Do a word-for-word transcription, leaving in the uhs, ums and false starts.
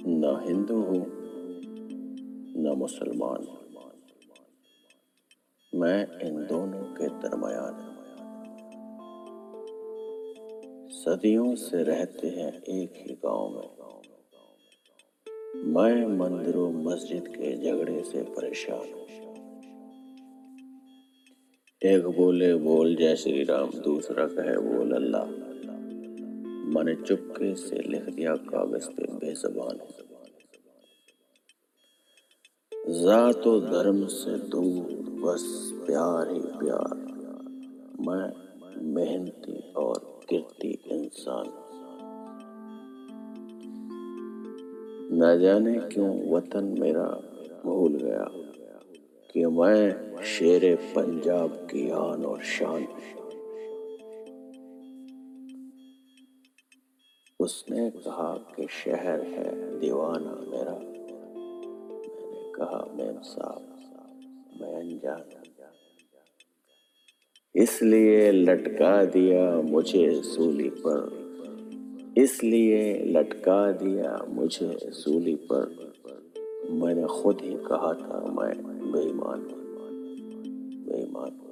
نہ ہندو ہوں نہ مسلمان، میں ان دونوں کے درمیان ہوں۔ صدیوں سے رہتے ہیں ایک ہی گاؤں میں، میں مندر و مسجد کے جھگڑے سے پریشان ہوں۔ ایک بولے بول جے شری رام، دوسرا کہے بول اللہ، میں نے چپکے سے لکھ دیا کاغذ پہ بے زبان ہوں۔ ذات و دھرم سے دور بس پیار ہی پیار، میں محنتی اور کرتی انسان ہوں۔ نہ جانے کیوں وطن میرا بھول گیا کہ میں شیر پنجاب کی آن اور شان ہوں۔ اس نے کہا کہ شہر ہے دیوانہ میرا، میں نے کہا میم صاحب میں انجان ہوں۔ اس لیے لٹکا دیا مجھے سولی پر، اس لیے لٹکا دیا مجھے سولی پر، میں نے خود ہی کہا تھا میں بے ایمان ہوں، بے ایمان ہوں۔